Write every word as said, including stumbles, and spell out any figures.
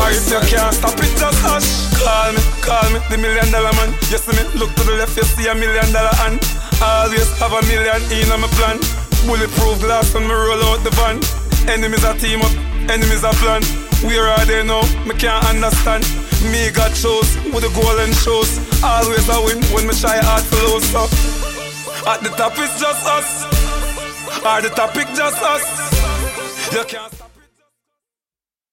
Or if you can't stop it, just hush. Call me, call me, the million dollar man. You see me, look to the left, you see a million dollar hand. Always have a million in on my plan. Bulletproof glass when me roll out the van. Enemies are team up, enemies are plan. Where are they now? Me can't understand. Me got shows with the golden shows. Always a win when me try hard to lose. So at the top it's just us. At the topic just us. You can't stop.